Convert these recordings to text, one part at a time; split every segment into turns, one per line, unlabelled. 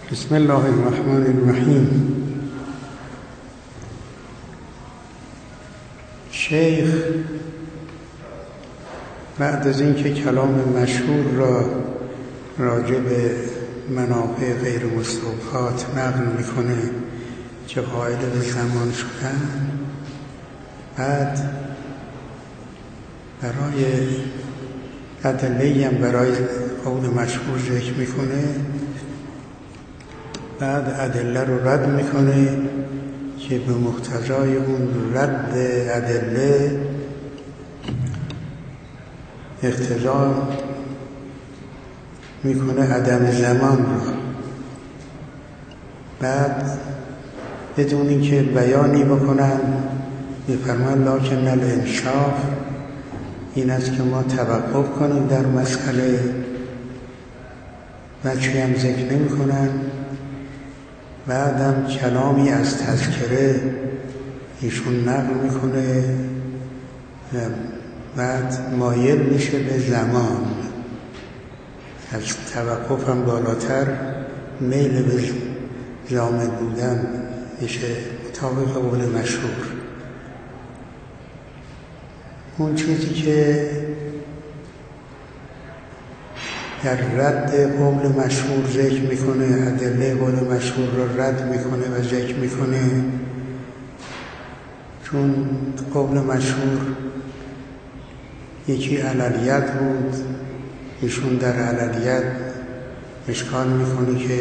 بسم الله الرحمن الرحیم. شیخ بعد از اینکه کلام مشهور را راجع به منافع غیر مستوفات نقل میکنه که قائل به زمان شدن، بعد برای ادله‌ای هم برای قول مشهور ذکر میکنه، بعد ادله رو رد میکنه که به مقتضای اون رد ادله اقتضا میکنه عدم زمان رو. بعد بدون اینکه بیانی بکنن میفرمان لکن الانصاف این است که ما توقف کنیم در مسئله، بچه هم ذکر نمی کنن. بعدم کلامی از تذکره ایشون نقل میکنه، بعد مایل میشه به زمان، از توقف هم بالاتر میل به زامن بودن میشه مطابق قول مشهور. اون چیزی که در رد قول مشهور ذکر میکنه، ادله قول مشهور رو رد میکنه و ذکر میکنه، چون قول مشهور یکی علیت بود، ایشون در علیت اشکال میکنه که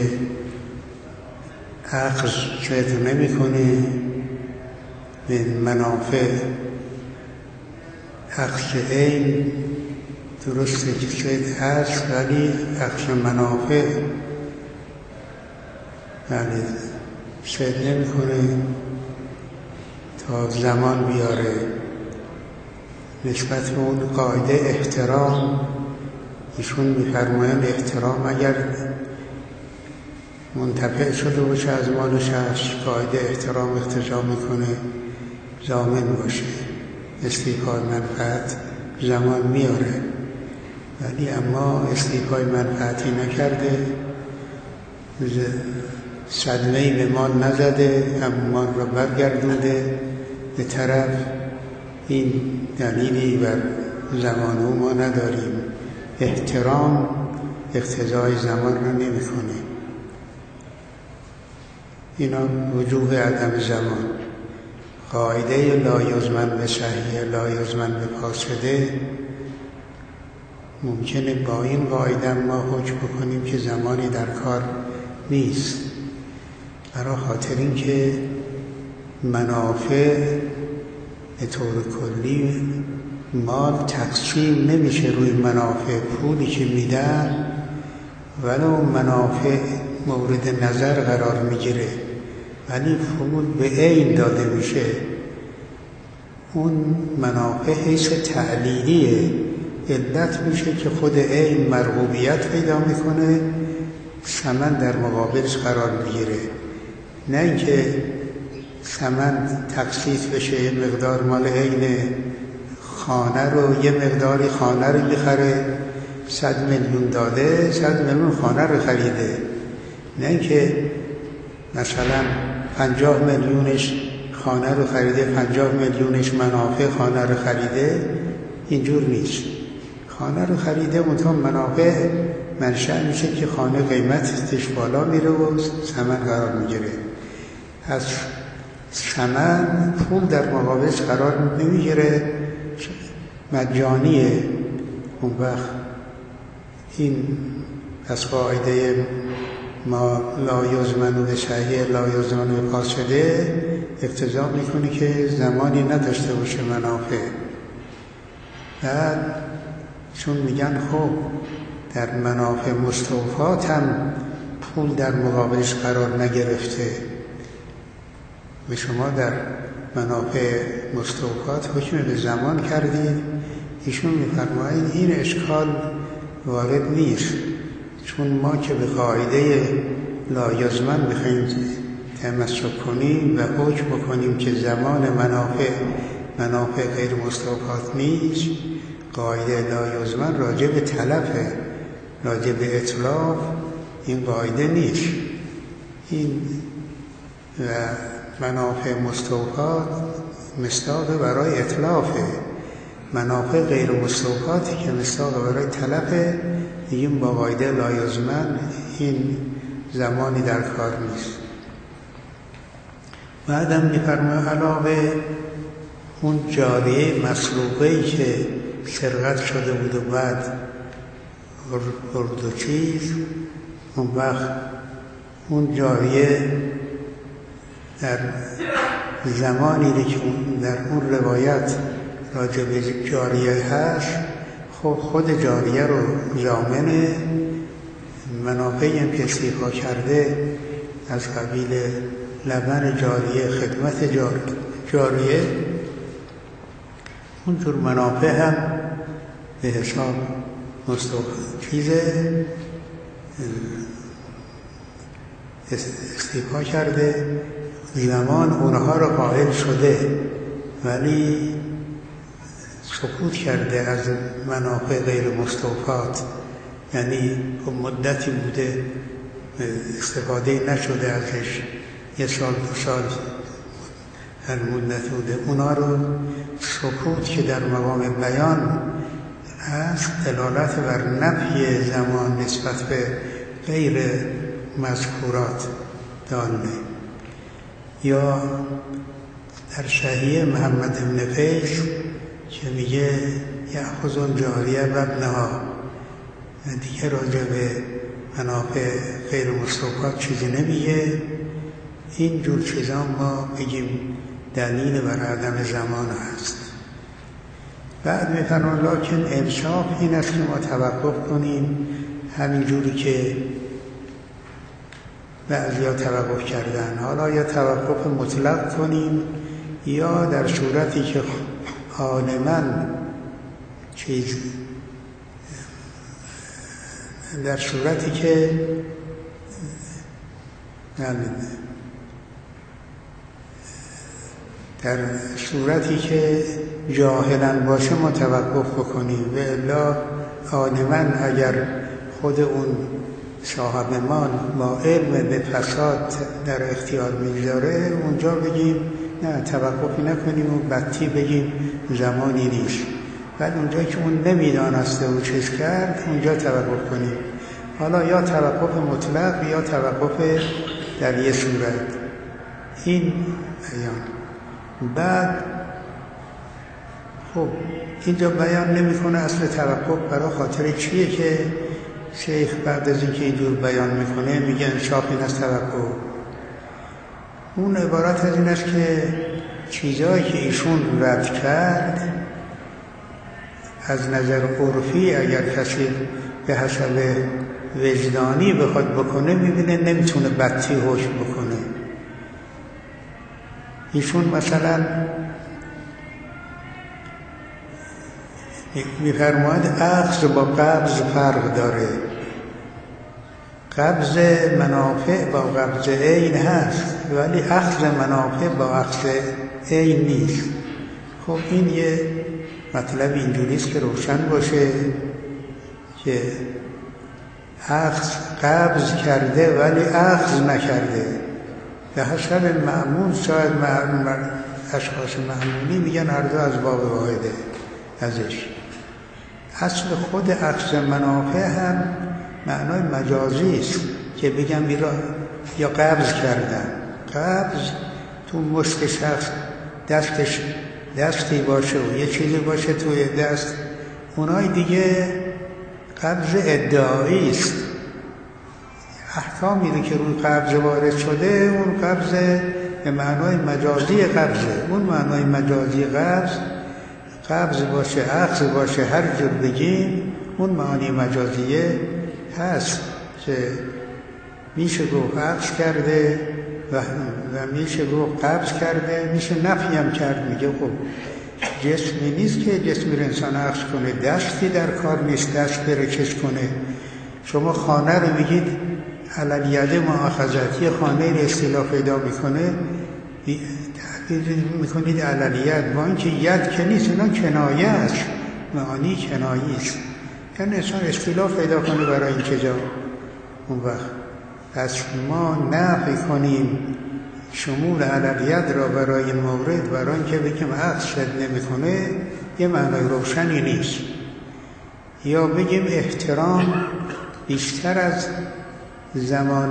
عقل صدق نمیکنه به منافع عقل عین، درسته که صدق هست ولی عقل منافع یعنی صدق نمیکنه تا زمان بیاره. نسبت به اون قاعده احترام ایشون میفرمایند احترام اگر منتفع شده باشه از مال شخص، قاعده احترام اقتضا میکنه ضامن باشه، استیفای منفعت زمان میاره، ولی اما استیفای منفعتی نکرده، صدمه‌ای به مال نزده، هم مال را برگردونده به طرف. این دلیلی بر زمان او ما نداریم. احترام اقتضای زمان را نمی‌کنه. اینا وجوه عدم زمان. قاعده لا یضمن به صحیح لا یضمن به فاسده، ممکنه با این قاعده ما حکم بکنیم که زمانی در کار نیست، برای خاطر اینکه منافع به طور کلی مال تقسیم نمیشه روی منافع. پولی که میدن ولو منافع مورد نظر قرار میگیره ولی پول به عین داده میشه، اون منافع حیث تعلیلیه، علت میشه که خود عین مرغوبیت پیدا میکنه، ثمن در مقابلش قرار میگیره. نه اینکه ثمن تخصیص بشه یه مقدار مال عین خانه رو، یه مقداری خانه رو میخره، 100 میلیون داده، 100 میلیون خانه رو خریده. نه اینکه مثلا 50 میلیونش خانه رو خریده، 50 میلیونش منافع خانه رو خریده، اینجور نیست. خانه رو خریده منتها منافع منشأ میشه که خانه قیمتش بالا میره و ثمن قرار میگیره. از ثمن پول در مقابلش قرار نمیگیره، مجانیه. اون وقت این از قاعده ما لا یضمن به صحیح لا یضمن به فاسده اقتضا میکنه که زمانی نداشته باشه منافع. بعد چون میگن خب در منافع مستوفات هم پول در مقابلش قرار نگرفته و شما در منافع مستوفات حکم به زمان کردید، ایشون میفرمایند این اشکال وارد نیست، چون ما که به قاعده لا یضمن بخوایم تمسک کنیم و حکم بکنیم که زمان منافع غیر مستوفات نیست، قاعده لا یضمن راجع به تلفه، راجع به اطلاف این قاعده نیست. این منافع مستوفات مصداق برای اطلافه، منافع غیر مستوفاتی که مصداق برای طلبه میگیم با قاعده لایزمن این زمانی در کار نیست. بعدم میفرماید علاوه اون جاریه مسروقه‌ای که سرقت شده بود و بعد برد و چیز، اون وقت اون جاریه در زمانی که در اون روایت راجع به جاریه هست، خب خود جاریه رو ضامن منافعی هم که استیفا کرده از قبیل لبن جاریه، خدمت جاریه، اونجور منافع هم به حساب چیزه استیفا کرده، زمان اونها رو قائل شده ولی سکوت کرده از منافع غیر مستوفات، یعنی مدتی بوده استفاده نشده ازش، 1 سال 2 سال هر مدت بوده، اونا رو سکوت که در مقام بیان هست دلالت بر نفی زمان نسبت به غیر مذکورات دانه. یا در صحیح محمد بن قیس که میگه یأخذ الجاریه و ابنها، دیگه راجع به منافع غیر مستوفات چیزی نمیگه. این جور چیزا ما بگیم دلیل بر عدم زمان هست. بعد میفرمان لکن انصاف این است که ما توقف کنیم همین جوری که بعضیا توقف کردن، حالا یا توقف مطلق کنیم یا در صورتی که غالباً در صورتی که در صورتی که جاهلاً باشه ما توقف بکنیم، و الا غالباً اگر خود اون صاحب مال با علم به فساد در اختیار میگذاره اونجا بگیم نه توقفی نکنیم و بطی بگیم زمانی نیست. بعد اونجا که اون نمیدانسته و چیز کرد اونجا توقف کنیم، حالا یا توقف مطلق یا توقف در یه صورت. این بیان بعد خب اینجا بیان نمیکنه اصل توقف برای خاطر چیه که شیخ بعد از اینکه اینجور بیان میکنه میگه انصاف این از توقف. اون عبارت از این است که چیزایی که ایشون رد کرد از نظر عرفی اگر کسی به حسب وجدانی بخواد بکنه میبینه نمیتونه بطی حکم بکنه. ایشون مثلا میفرماید اخذ با قبض فرق داره، قبض منافع با قبض عین هست ولی اخذ منافع با اخذ عین نیست. خب این یه مطلب اینجوریست که روشن باشه که قبض کرده ولی اخذ نکرده. به حسب معمول شاید اشخاص معمولی میگن هر دو از باب واحده ازش. اصل خود اخذ منافع هم معنای مجازی است که بگم یا قبض کردن. قبض تو مشت شخص دستی باشه و یه چیزی باشه توی دست، اونای دیگه قبض ادعایی است. احکامی که روی قبض وارد شده اون قبض به معنای مجازی قبضه. اون معنای مجازی قبض باشه اخذ باشه هر جور بگیم اون معنی مجازیه هست که میشه گفت اخذ کرده و میشه گفت قبض کرده، میشه نفی هم کرد. میگه خب جسمی نیست که جسمی رو انسان اخذ کنه، دستی در کار نیست دست برکش کنه. شما خانه رو میگید علل ید مؤاخذت، یه خانه رو اصطلاح پیدا میکنه میکنید علل ید، با اینکه ید که نیست، اینا کنایه است، معانی کنایه است. یعنی انسان اصطلاح پیدا کنه برای این کجا اون وقت پس ما نفی کنیم شمول علویت را برای این مورد برای اینکه بگیم عقل شد نمیکنه یه معنای روشنی نیست. یا بگیم احترام بیشتر از زمان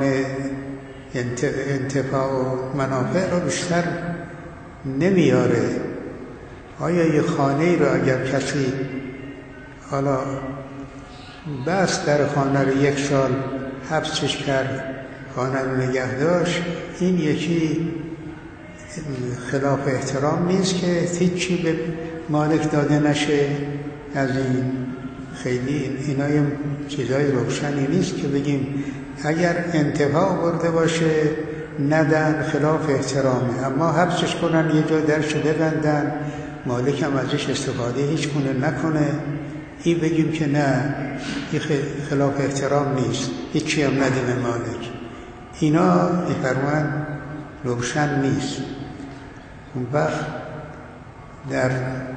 انتفاع و منافع رو بیشتر نمیاره. آیا یه خانه رو اگر کسی حالا بس در خانه رو 1 سال حبسش کرد، خانه رو نگه داشت، این یکی خلاف احترام نیست که هیچی به مالک داده نشه؟ از این خیلی اینای چیزای روشنی نیست که بگیم اگر انتفاع برده باشه ندن، خلاف احترامه. اما حبسش کنن، یه جا درشو ببندن، مالک هم ازش استفاده هیچ کنه نکنه، این بگیم که نه، این خلاف احترام نیست، هیچی هم ندیم مالک. اینا میفرمان روشن نیست. اون وقت در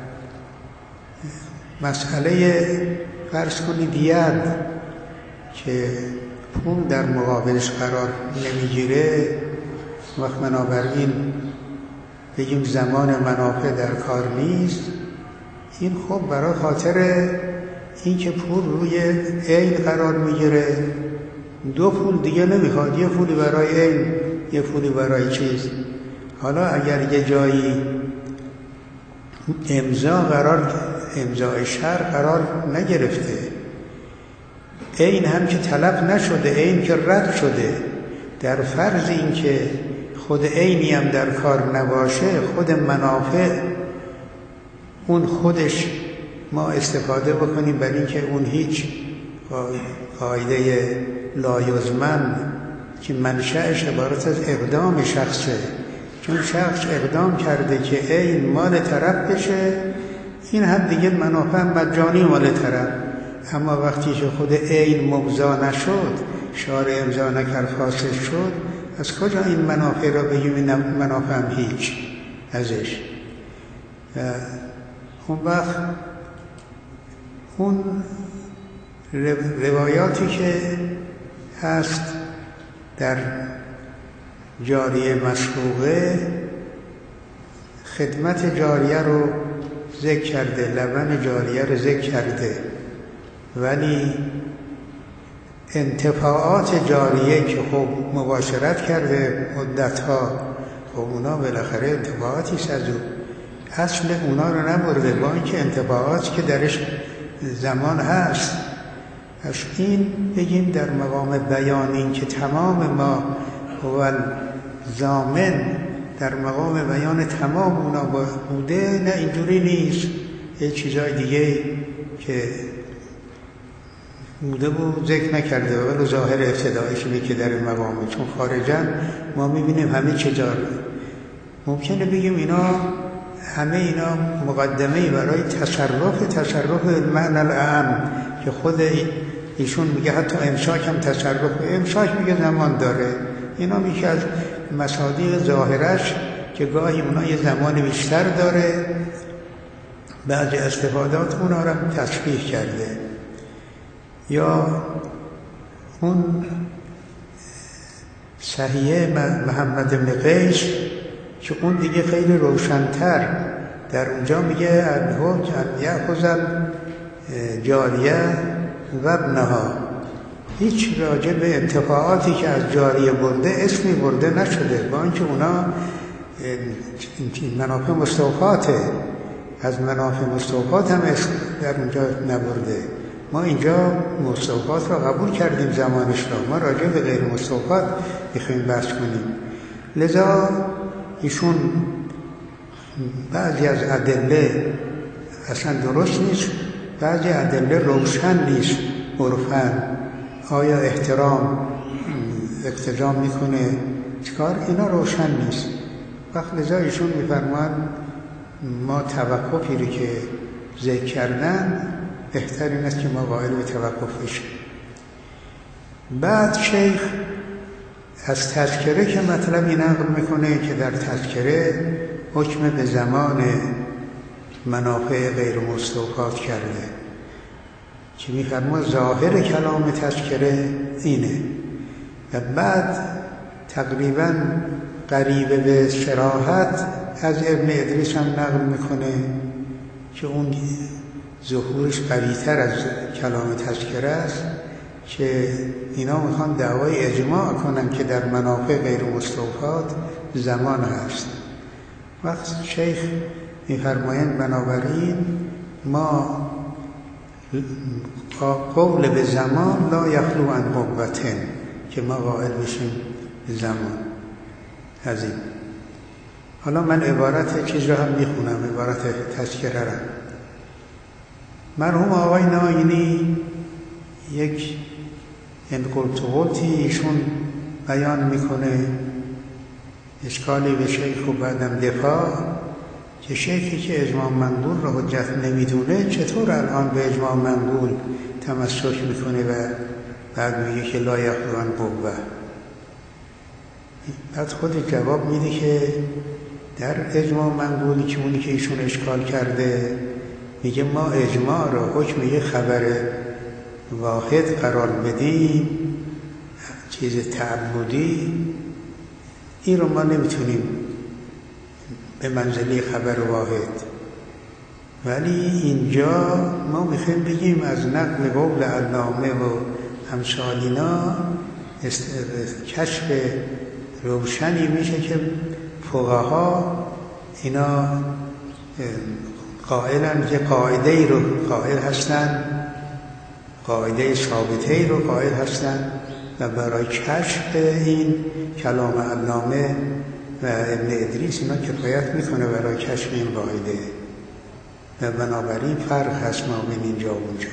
مسئله فرض کنید ید که پول در مقابلش قرار نمیگیره، وقت بنابراین بگیم زمان منافع در کار نیست، این خب برای خاطر این که پول روی عین قرار میگیره، 2 پول دیگه نمیخواد، یه پولی برای عین، یه پولی برای چیز. حالا اگر یه جایی امضای شرع قرار نگرفته، عین هم که طلب نشده، عین که رد شده، در فرض این که خود عینی هم در کار نباشه، خود منافع اون خودش ما استفاده بکنیم، برای اینکه اون هیچ قاعده لایزمن که منشأش عبارت از اقدام شخصه، چون شخص اقدام کرده که عین مال طرف بشه، این هم دیگه منافع مجانی مال طرف. اما وقتی که خود عین ممضا نشد، شارع امضا نکرد، فاسد شد، از کجا این منافع را بگیم؟ این منافع هم هیچ ازش. اون وقت اون روایاتی که هست در جاریه مسروقه، خدمت جاریه رو ذکر کرده، لبن جاریه رو ذکر کرده، ولی انتفاعات جاریه که خب مباشرت کرده مدتها، خب اونا بالاخره انتفاعاتی است از او، اصل اونا رو نبرده، با اینکه انتفاعاتی که درش زمان هست. از این بگیم در مقام بیان این که تمام ما هو الضامن، در مقام بیان تمام اونا بوده، نه اینجوری نیست، یه چیزای دیگه که بوده بود ذکر نکرده، ولی ظاهر ابتدایش اینه که در این مقامه، چون خارجا ما میبینیم همه چیزا ممکنه بگیم اینا همه اینا مقدمه‌ای برای تصرف المعنی الاعم که خود ایشون میگه حتی امساک هم تصرف، امساک میگه زمان داره، اینا میشه از مصادیق ظاهرش که گاهی اونا یه زمان بیشتر داره، بعضی استفادات اونا رو تصریح کرده. یا اون صحیح محمد بن قیس که اون دیگه خیلی روشن‌تر، در اونجا میگه الحج ان یأخذ جاریه و ابنها، هیچ راجع به انتفاعاتی که از جاریه برده اسمی برده نشده، با اینکه اونا منافع مستوفاته، از منافع مستوفات هم اسم در اونجا نبرده. ما اینجا مستوفات را قبول کردیم زمانش را، ما راجع به غیر مستوفات میخوایم بحث کنیم. لذا ایشون بعضی از ادله اصلا درست نیست، بعضی ادله روشن نیست عرفاً، آیا احترام اقتضا میکنه چکار، اینا روشن نیست. وقت لذا ایشون میفرمان ما توقفی رو که ذکر کردن بهتر این است که ما قائل به توقف بشیم. بعد شیخ از تذکره که مطلبی نقل میکنه که در تذکره حکم به زمان منافع غیر مستوفات کرده، که میفرما ظاهر کلام تذکره اینه و بعد تقریبا قریب به صراحت از ابن ادریس هم نقل میکنه که اون ظهورش قوی‌تر از کلام تذکره است که اینا میخوان دعوای اجماع کنن که در منافع غیر مستوفات زمان هست. وقت شیخ میفرمایند بنابراین ما قول به زمان لا یخلو عن قوة، که ما قائل بشیم زمان. از این حالا من عبارت چیز را هم میخونم، عبارت تذکره را. مرحوم آقای ناینی یک قلتی ایشون بیان میکنه، اشکالی به شیخ و بعدم دفاع، که شیخی که اجماع منقول را حجت نمیدونه چطور الان به اجماع منقول تمسک میکنه و بعد میگه که لا یخلو عن قوة. بعد خود جواب میده که در اجماع منقولی که اونی که ایشون اشکال کرده، میگه ما اجماع را حکم یه خبر واحد قرار بدیم، چیز تعبدی، این رو ما نمیتونیم به منزله خبر واحد. ولی اینجا ما میخوایم بگیم از نقل قول علامه و امثال اینا کشف روشنی میشه که فقها اینا قائلن که قاعده ای رو قائل هستن، قاعده ثابته ای رو قائل هستن و برای کشف این کلام علامه و ابن ادریس اینا کفایت میکنه برای کشف این قاعده. و بنابراین فرق هست ما بین اینجا و اونجا.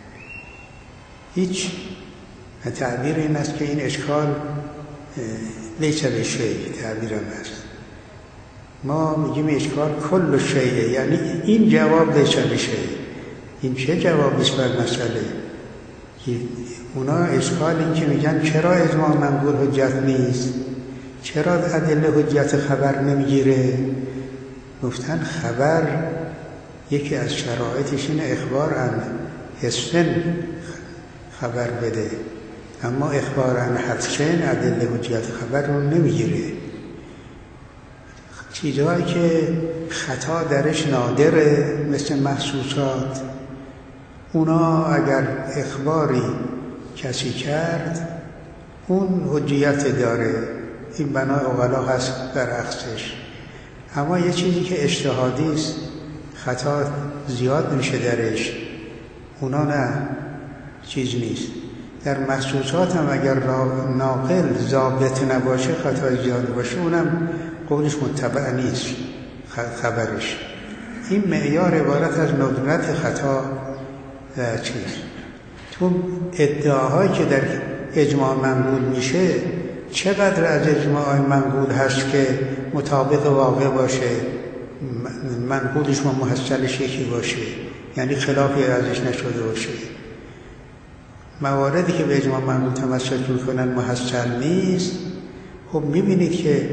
هیچ تعبیر این است که این اشکال لیس بشیء، تعبیرم هست. ما میگیم اشکال کل شیء، یعنی این جواب لیس بشیء. این چه جوابی است بر مسئله؟ اونا اشکال این که میگن چرا اجماع منقول حجت نیست، چرا ادله حجت خبر نمیگیره؟ گفتن خبر یکی از شرایطش اینه اخبار عن حسن خبر بده، اما اخبار عن حدسن ادله حجت خبر رو نمیگیره. چیزهایی که خطا درش نادره مثل محسوسات، اونا اگر اخباری کسی کرد اون حجیت داره، این بنای عقلا هست برعکسش. اما یه چیزی که اجتهادی است، خطا زیاد میشه درش، اونا نه، چیز نیست. در محسوسات هم اگر ناقل ضابط نباشه، خطا زیاد باشه، اونم قولش متبع نیست خبرش. این معیار عبارت از ندرت خطا چیز. تو ادعاهایی که در اجماع منقول میشه، چقدر از اجماع منقول هست که مطابق واقع باشه، منقولش و محصلش یکی باشه، یعنی خلافی ازش نشده باشه. مواردی که به اجماع منقول تمسک میکنن محصل نیست. خب میبینید که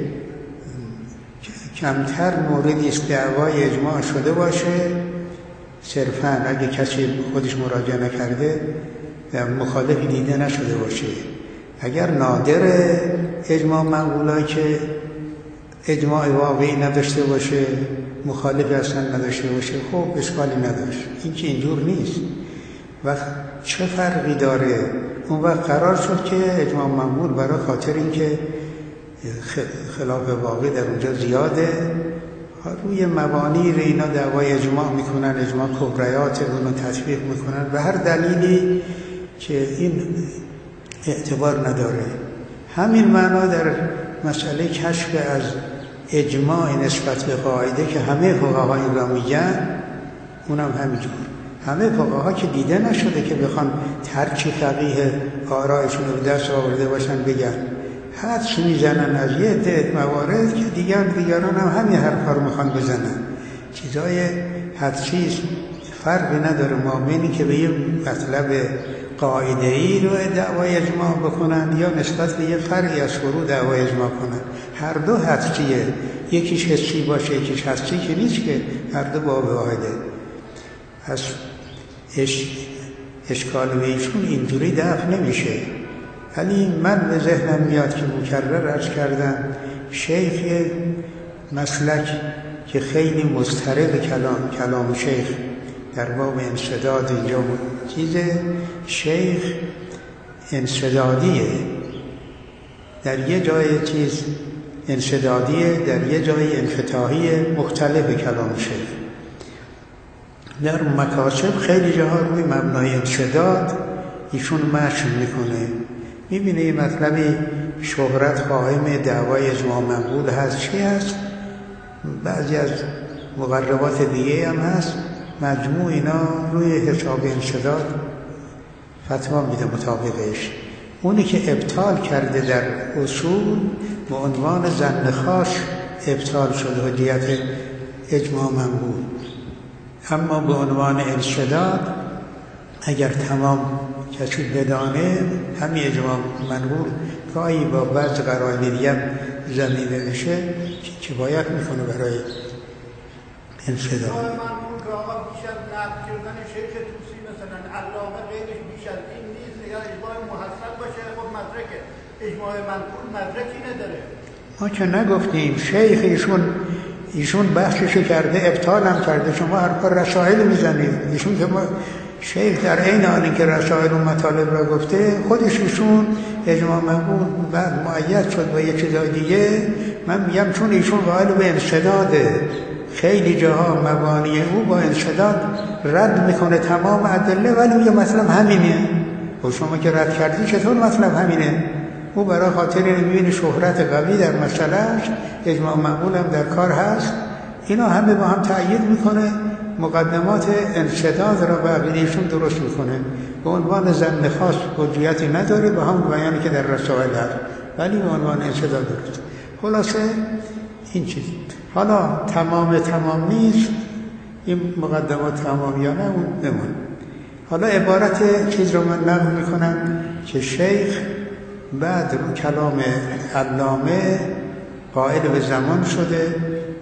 کمتر موردی است دعوای اجماع شده باشه، صرفاً اگه کسی خودش مراجعه نکرده مخالفی دیده نشده باشه. اگر نادر اجماع منقولایی که اجماع واقعی نداشته باشه، مخالفی اصلا نداشته باشه، خب اشکالی نداشت. این که اینجور نیست. و چه فرقی داره؟ اون وقت قرار شد که اجماع منقول برای خاطر اینکه خلاف واقع در اونجا زیاده، روی مبانی رو اینا دعوای اجماع میکنن، اجماع کبریات اونو تطبیق میکنن و هر دلیلی که این اعتبار نداره. همین معنا در مسئله کشف از اجماع نسبت به قاعده که همه فقها این را میگن، اونم همینجور. همه فقها که دیده نشده که بخوان ترک فقیه آرایشون رو دست آورده باشن بگن، حدس میزنن از یه عده موارد که دیگران هم همین حرفا رو میخوان بزنن. چیزای حدسی فرقی نداره ما بینی که به یه مطلب قاعده‌ای رو دعوای اجماع بکنن یا نسبت به یه فرعی از فروع دعوای اجماع کنن. هر دو حدسیه، یکیش حسی باشه یکیش حدسی که نیست، که هر دو باب واحده. پس اشکال به ایشون اینجوری دفع نمیشه. ولی من به ذهنم میاد که مکرر عرض کردم شیخ مسلک که خیلی مضطرب کلام شیخ در باب انسداد اینجا چیزه، شیخ انسدادیه، در یه جای چیز انسدادیه، در یه جای انفتاحیه، مختلف کلام شیخ. در مکاسب خیلی جاها روی مبنای انسداد ایشون مشق میکنه. میبینه یه مطلبی شهرت قائم دعوای اجماع منقول هست، چی هست؟ بعضی از مقربات دیگه هم هست، مجموع اینا روی حساب انسداد فتوا میده مطابقش. اونی که ابطال کرده در اصول به عنوان ظن خاص ابطال شده حجیت اجماع منقول، اما به عنوان انسداد اگر تمام کسی بدانه همین اجماع منقول گاهی با بعض قرائن دیگه زمینه بشه که باید میکنه برای انسداد.
منقول که آقا بیش از نقد کردن شیخ توسی مثلا علامه غیرش بیش از این نیست، اگر اجماع محصل باشه خب مدرکه، اجماع منقول مدرکی نداره.
ما که نگفتیم شیخ ایشون بحثشو کرده، ابطال هم کرده، شما هر کار رسائل میزنید. ایشون که ما شیخ در عین حالی که رسائل و مطالب را گفته، خودش ایشون اجماع منقول بعد مؤید شد با یه چیزای دیگه. من میگم چون ایشون قائل به انسداده، خیلی جاها مبانی او با انسداد رد میکنه تمام ادله، ولی میگه مطلب همینه. و شما که رد کردی چطور مطلب همینه؟ او برای خاطر میبینه شهرت قوی در مسئلهش، اجماع منقول هم در کار هست، اینا همه با هم تأیید میکنه، مقدمات انسداد را به عقیدهشون درست میکنه. به عنوان ظن خاص حجیتی نداره، به هم بیانی که در رسائل هست، ولی به عنوان انسداد درست. خلاصه این چیز. حالا تمام نیست، این مقدمات تمامیانه اون بمون. حالا عبارت چیز رو من نقل میکنم که شیخ بعد رو کلام علامه قائل به زمان شده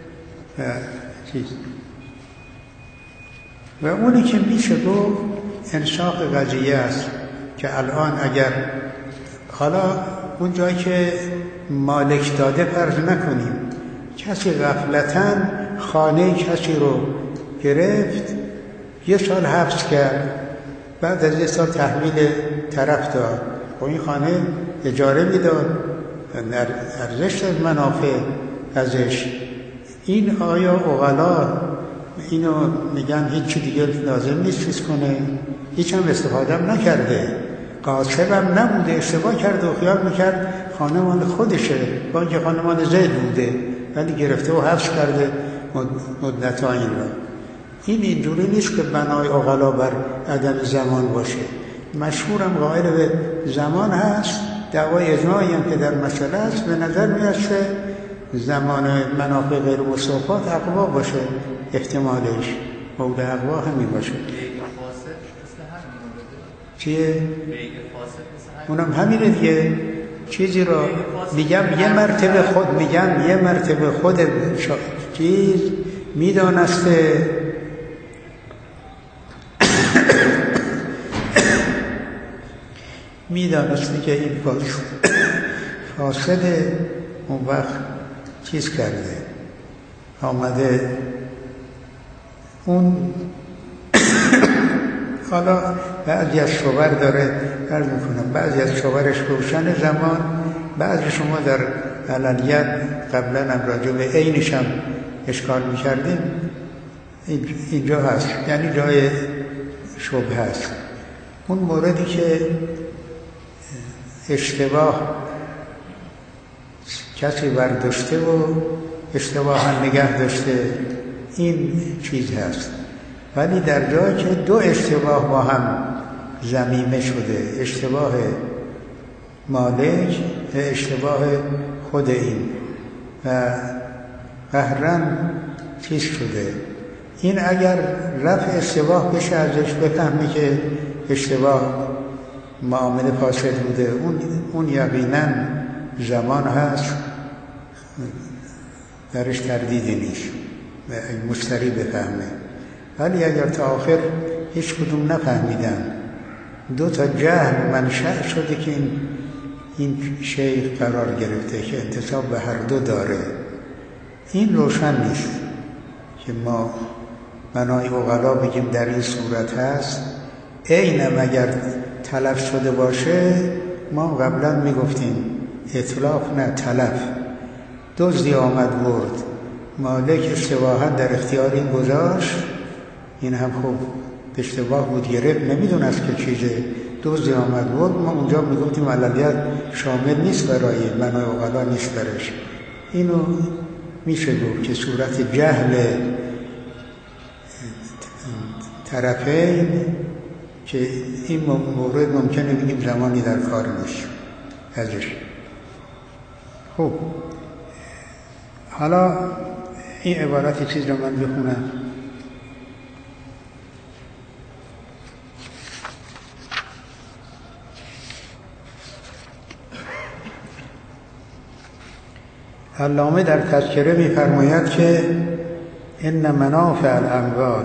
و اونی که میشه گفت انشاق قضیه است که الان اگر حالا اون جایی که مالک داده فرض نکنیم، کسی غفلتاً خانه کسی رو گرفت، 1 سال حبس کرد، بعد از 1 سال تحویل طرف داد و این خانه اجاره میداد، ارزش از منافع ازش. این آیا عقلا اینو میگن هیچی دیگه لازم نیست چیز کنه؟ هیچ هم استفاده هم نکرده، قاصب هم نبوده، اشتباه کرده و خیال میکرد خانه مال خودشه، با اینکه خانه مال زید بوده، ولی گرفته و حبس کرده مدت‌ها این را. این اینجوری نیست که بنای عقلا بر عدم زمان باشه. مشهورم قائل به زمان هست، دعوای اجماعی هم که در مسئله است. به نظر میاد که زمان منافع غیر مستوفات اقوا باشه، احتمالش مورد اقوا همین باشه. چیه؟ اونم همینه دیگه. چیزی رو میگم یه مرتبه خود چیز میدانسته که این فاسد اون وقت چیز کرده، آمده اون حالا بعضی از شوهر داره عرض میکنم، بعضی از شوهرش روشن زمان، بعضی شما در علنیت قبلا هم راجع به عینش هم اشکال میکردیم، اینجا هست، یعنی جای شبه هست. اون موردی که اشتباه کسی برداشته و اشتباه هم نگه داشته، این چیز هست. ولی در جایی که 2 اشتباه با هم ضمیمه شده، اشتباه مالک و اشتباه خود این و قهرن چیز شده، این اگر رفع اشتباه بشه ازش بفهمی که اشتباه معامله فاسد بوده، اون یقینا زمان هست، درش تردیدی نیست و مشتری بفهمه. ولی اگر تا آخر هیچ کدوم نفهمیدن، 2 تا جهل منشأ شده که این این شیخ قرار گرفته که انتساب به هر دو داره. این روشن نیست که ما بنای عقلا بگیم در این صورت هست. عینم اگر تلف شده باشه ما قبلا میگفتیم اطلاق نه تلف. دزدی آمد برد، مالک اشتباها در اختیار این گذاشت، این هم خوب اشتباه بود، گرفت، نمیدونست که چیزه، دزدی آمد برد، ما اونجا میگفتیم عللیت شامل نیست برای بنای عقلا نیست برش. اینو میشه گفت که صورت جهل طرفین که این مورد ممکنه بگیم زمانی در کار نیست ازش. خب حالا این عبارت چیز رو من بخونم. علامه در تذکره می‌فرماید که ان منافع الاموال،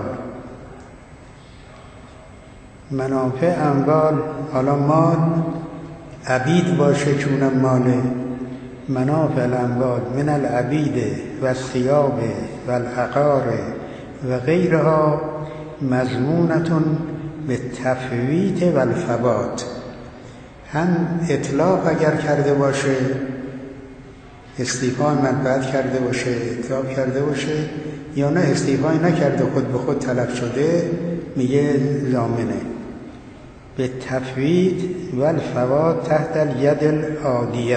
منافع اموال، حالا مال عبید باشه چونم ماله، منافع الاموال من العبید و الثیاب و العقار و غیرها مضمونتون به تفویت و الفوات. هم اطلاق اگر کرده باشه، استیفای منفعت کرده باشه، اطلاق کرده باشه، یا نه استیفای نکرده خود به خود تلف شده، میگه ضامنه به تفویت و الفوات تحت الید العادیه.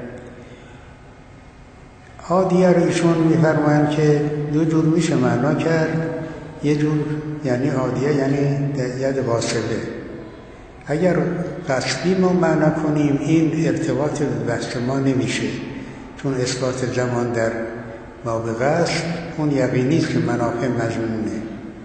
عادیه رو ایشون میفرمایند که دو جور میشه معنا کرد. یه جور یعنی عادیه یعنی ید واصله. اگر قصدی ما معنا کنیم این ارتباط بحث ما نمیشه، چون اثبات زمان در باب قصد اون یقینی است که منافع مضمونه.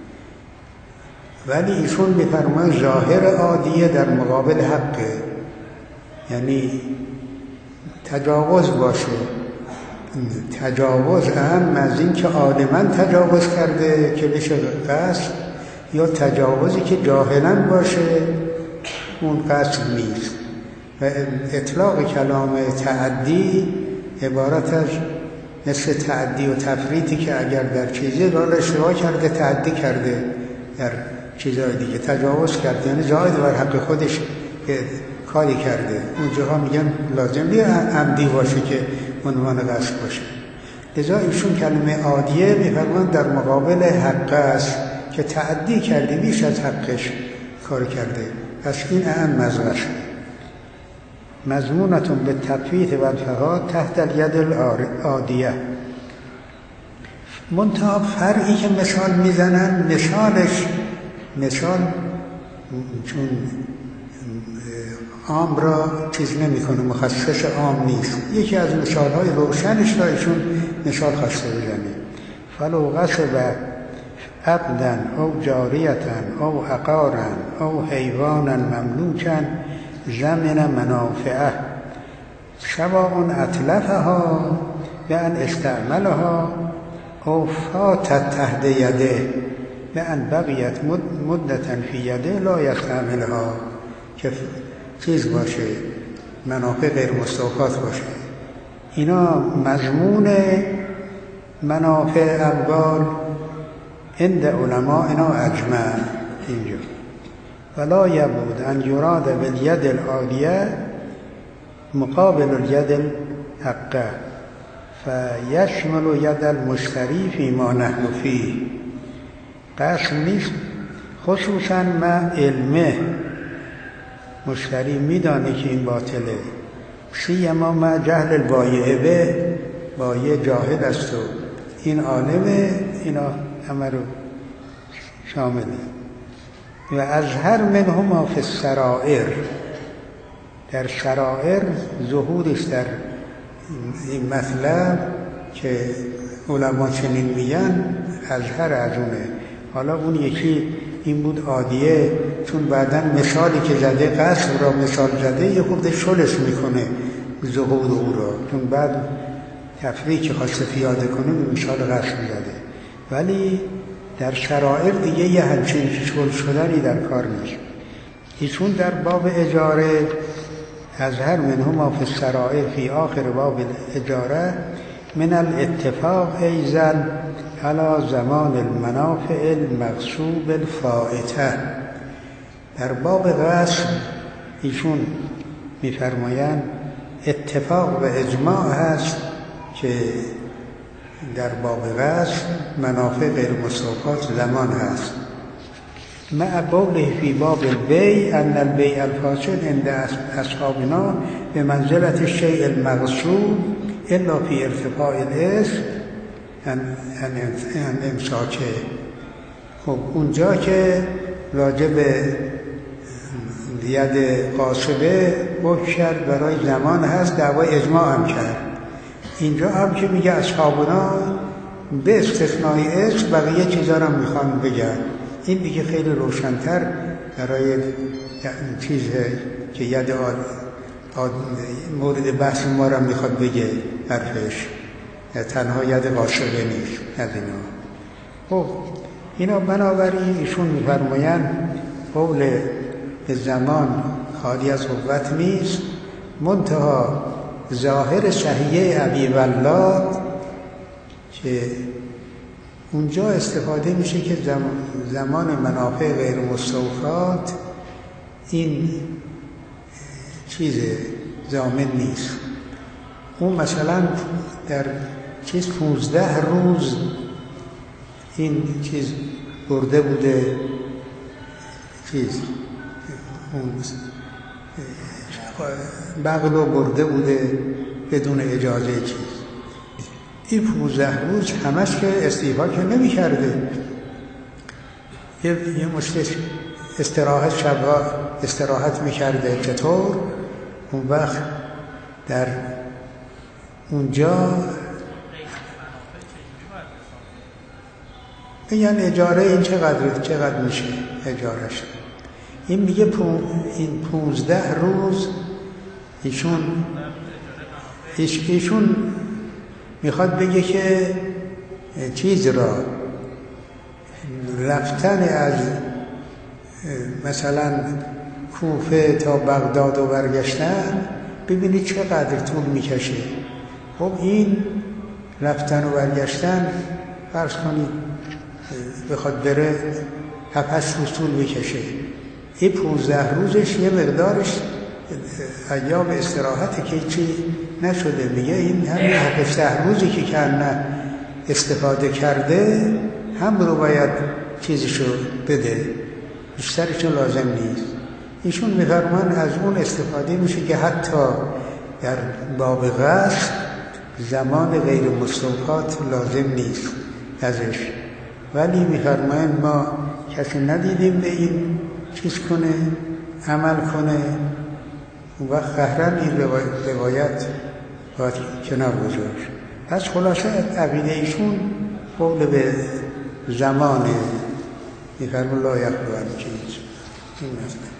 ولی ایشون میفرمایند ظاهر عادیه در مقابل حقه، یعنی تجاوز باشه. تجاوز اهم از این که عالماً تجاوز کرده که بشه قصد، یا تجاوزی که جاهلاً باشه اون قصد نیست. و اطلاق کلام تعدی عبارت از مثل تعدی و تفریطی که اگر در چیزی را اشتباه کرده تعدی کرده، در چیزهای دیگه تجاوز کرده، یعنی زائد بر حق خودش کاری کرده. اونجاها میگن لازم نیست عمدی باشه که عنوان قصد باشه. لذا ایشون کلمه عادیه میفرمایند در مقابل حق است که تعدی کرده، بیش از حقش کار کرده. پس این اهم از قصد. مضمونتون به تفویت و الفوات تحت الید العادیه. منتها فرقی که مثال میزنن، مثال چون عام را چیز نمیکنه، مخصص عام نیست. یکی از مثالهای روشنش را ایشون مثال خواسته بزنه. فلو غصب عبدا او جاریتا او عقارا او حیوانا مملوکا ضمن منافعه سواء اتلفها بأن استعملها او فاتت تحت یده بأن بقیت مدتا فی یده لا یستعملها، که چیز باشه، منافع غیر مستوفات باشه. اینا مضمون منافع اموال عند علماء اینا اجمع اینجا. ولا یبود ان یراد بالید العالیه مقابل الید الحقه فیشمل ید المشتری فیما نحن فیه. قصد نیست، خصوصا مع علمه، مشتری میدانه که این باطله، سیما مع جهل البایع به، بایع جاهل است و این عالمه، اینا همه رو شامله. و ازهر منهما فی السرائر، در سرائر ظهورش در این مطلب که علما چنین میگن ازهر از اونه. حالا اون یکی این بود عادیه، چون بعداً مثالی که زده قصد را مثال زده یه خورده شلش میکنه ظهور او را، چون بعد تفریق که خواسته پیاده کنه به مثال قصد زده. ولی در شرائر دیگه یه همچین شل شدنی در کار نیست. ایشون در باب اجاره اظهر منهما فی السرائر فی آخر باب الاجاره من الاتفاق ایضا علی زمان المنافع المغصوب الفائته. در باب غصب ایشون میفرمایند اتفاق و اجماع هست که در باب غصب منافع غیر مستوفات زمان هست. مع قوله فی باب البیع ان البیع الفاسد عند اصحابنا به منزلة الشیء المغصوب الا فی ارتفاع الاسم ان امساکه. خب اونجا که راجع به ید قاصبه حکم کرد برای زمان هست، دعوای اجماع هم کرد. اینجا هم که میگه اصحابنا به استثنای اسم بقیه چیزا رو میخوان بگن، این دیگه خیلی روشن‌تر برای چیز که ید مورد بحث ما رو میخواد بگه حرفش، تنها ید قاصبه نیست از اینا. خب اینا بنابراین ایشون میفرمایند قول به زمان خالی از قوت نیست، منتها ظاهر صحیح ابی والله که اونجا استفاده میشه که زمان منافع غیر مستوفات این چیز ضامن نیست. اون مثلا در چیز 15 روز این چیز برده بوده، چیز اون بغلو برده بوده بدون اجازه چیز. این 15 روز همش که استیفا که نمی کرده، یه مشت استراحت شبها استراحت می کرده. چطور؟ اون وقت در اونجا یعنی اجاره این چقدر میشه اجارش. این میگه این 15 روز ایشون میخواد بگه که چیز را رفتن از مثلا کوفه تا بغداد و برگشتن ببینید چقدر طول میکشه. خب این رفتن و برگشتن فرض کنید بخواد بره 7-8 روز طول میکشه. این 15 روزش یه مقدارش ایام استراحت که چی نشده. میگه این همین 7 روزی که کنه استفاده کرده هم رو باید چیزشو بده، بیشترشو لازم نیست. ایشون میفرمان از اون استفاده میشه که حتی در باب غصب زمان غیر مستوفات لازم نیست ازش، ولی میفرمان ما کسی ندیدیم به این چیز کنه، عمل کنه، و قهرن این روایت باید کنار گذاشت. پس خلاصه عقیده ایشون قول به زمان میفرمان لا یخلو عن چیز این مثلا